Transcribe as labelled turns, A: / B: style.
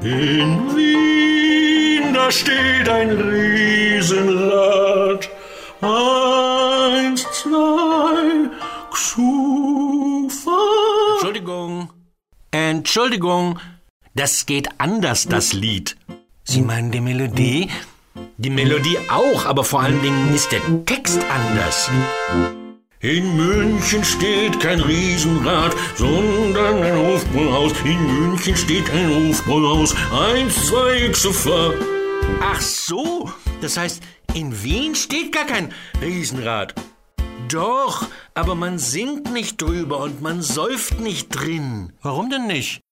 A: In Wien, da steht ein Riesenrad. 1, 2, Xufa.
B: Entschuldigung, das geht anders, das Lied. Sie meinen die Melodie? Die Melodie auch, aber vor allen Dingen ist der Text anders.
A: In München steht kein Riesenrad, sondern ein Hofbräuhaus. In München steht ein Hofbräuhaus, 1, 2, Xufa.
B: Ach so, das heißt, in Wien steht gar kein Riesenrad. Doch, aber man singt nicht drüber und man säuft nicht drin.
C: Warum denn nicht?